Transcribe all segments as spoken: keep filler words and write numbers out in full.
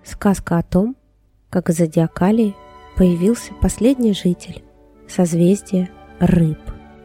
Сказка о том, как из Зодиакалии появился последний житель созвездия Рыб.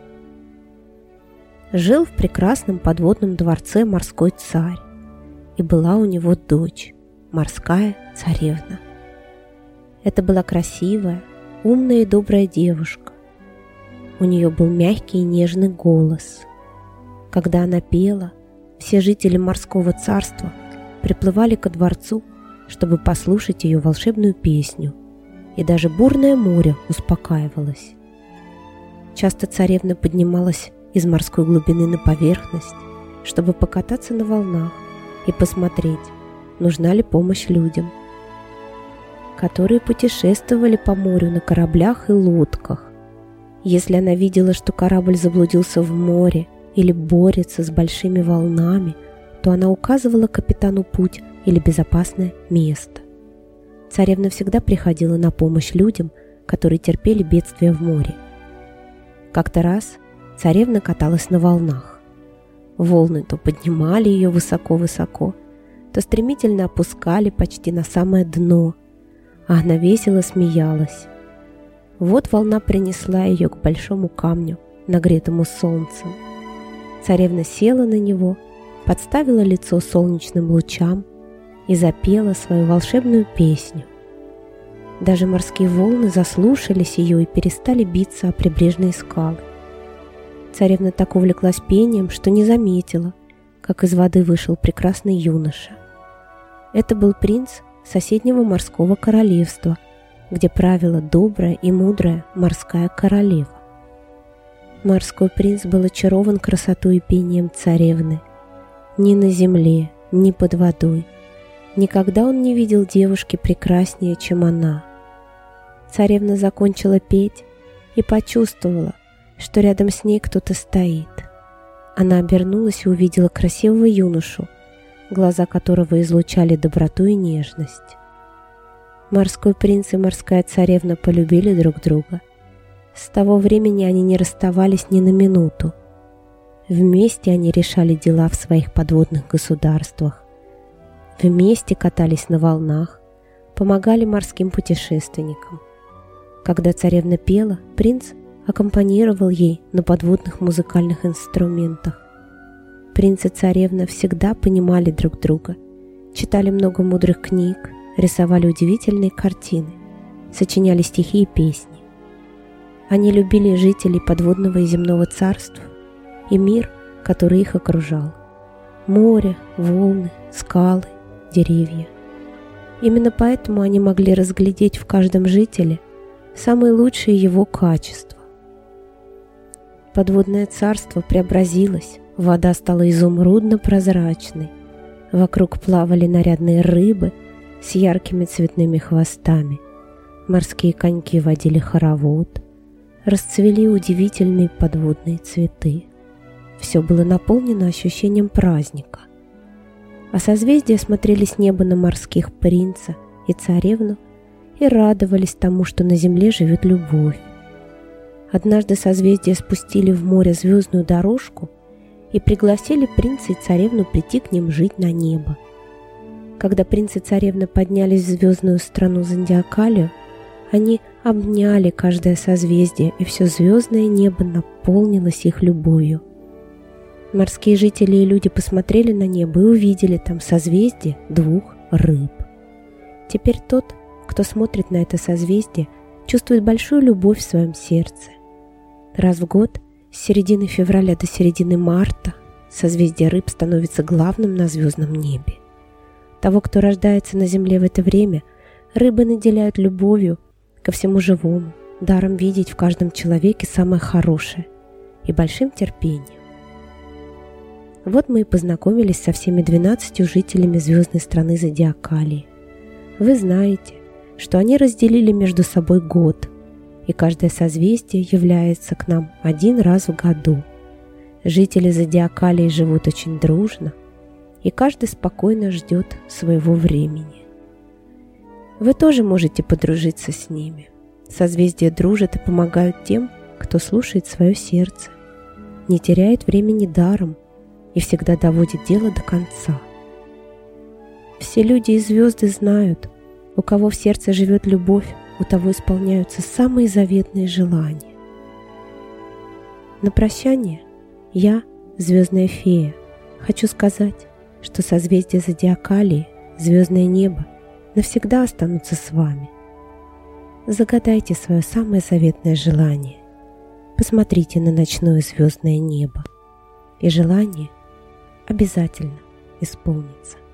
Жил в прекрасном подводном дворце морской царь, и была у него дочь, морская царевна. Это была красивая, умная и добрая девушка. У нее был мягкий и нежный голос. Когда она пела, все жители морского царства приплывали ко дворцу, чтобы послушать ее волшебную песню, и даже бурное море успокаивалось. Часто царевна поднималась из морской глубины на поверхность, чтобы покататься на волнах и посмотреть, нужна ли помощь людям, которые путешествовали по морю на кораблях и лодках. Если она видела, что корабль заблудился в море или борется с большими волнами, то она указывала капитану путь или безопасное место. Царевна всегда приходила на помощь людям, которые терпели бедствия в море. Как-то раз царевна каталась на волнах. Волны то поднимали ее высоко-высоко, то стремительно опускали почти на самое дно, а она весело смеялась. Вот волна принесла ее к большому камню, нагретому солнцем. Царевна села на него, подставила лицо солнечным лучам и запела свою волшебную песню. Даже морские волны заслушались ее и перестали биться о прибрежные скалы. Царевна так увлеклась пением, что не заметила, как из воды вышел прекрасный юноша. Это был принц соседнего морского королевства, где правила добрая и мудрая морская королева. Морской принц был очарован красотой и пением царевны. Ни на земле, ни под водой никогда он не видел девушки прекраснее, чем она. Царевна закончила петь и почувствовала, что рядом с ней кто-то стоит. Она обернулась и увидела красивого юношу, глаза которого излучали доброту и нежность. Морской принц и морская царевна полюбили друг друга. С того времени они не расставались ни на минуту. Вместе они решали дела в своих подводных государствах. Вместе катались на волнах, помогали морским путешественникам. Когда царевна пела, принц аккомпанировал ей на подводных музыкальных инструментах. Принц и царевна всегда понимали друг друга, читали много мудрых книг, рисовали удивительные картины, сочиняли стихи и песни. Они любили жителей подводного и земного царств и мир, который их окружал. Море, волны, скалы, деревья. Именно поэтому они могли разглядеть в каждом жителе самые лучшие его качества. Подводное царство преобразилось, вода стала изумрудно-прозрачной, вокруг плавали нарядные рыбы с яркими цветными хвостами, морские коньки водили хоровод, расцвели удивительные подводные цветы. Все было наполнено ощущением праздника. А созвездия смотрели с неба на морских принца и царевну и радовались тому, что на земле живет любовь. Однажды созвездия спустили в море звездную дорожку и пригласили принца и царевну прийти к ним жить на небо. Когда принц и царевна поднялись в звездную страну Зодиакалию, они обняли каждое созвездие, и все звездное небо наполнилось их любовью. Морские жители и люди посмотрели на небо и увидели там созвездие двух рыб. Теперь тот, кто смотрит на это созвездие, чувствует большую любовь в своем сердце. Раз в год, с середины февраля до середины марта, созвездие рыб становится главным на звездном небе. Того, кто рождается на земле в это время, рыбы наделяют любовью ко всему живому, даром видеть в каждом человеке самое хорошее и большим терпением. Вот мы и познакомились со всеми двенадцатью жителями звездной страны Зодиакалии. Вы знаете, что они разделили между собой год, и каждое созвездие является к нам один раз в году. Жители Зодиакалии живут очень дружно, и каждый спокойно ждет своего времени. Вы тоже можете подружиться с ними. Созвездия дружат и помогают тем, кто слушает свое сердце, не теряет времени даром и всегда доводит дело до конца. Все люди и звезды знают, у кого в сердце живет любовь, у того исполняются самые заветные желания. На прощание я, звездная фея, хочу сказать, что созвездие зодиакалии, звездное небо навсегда останутся с вами. Загадайте свое самое заветное желание. Посмотрите на ночное звездное небо, и желание обязательно исполнится.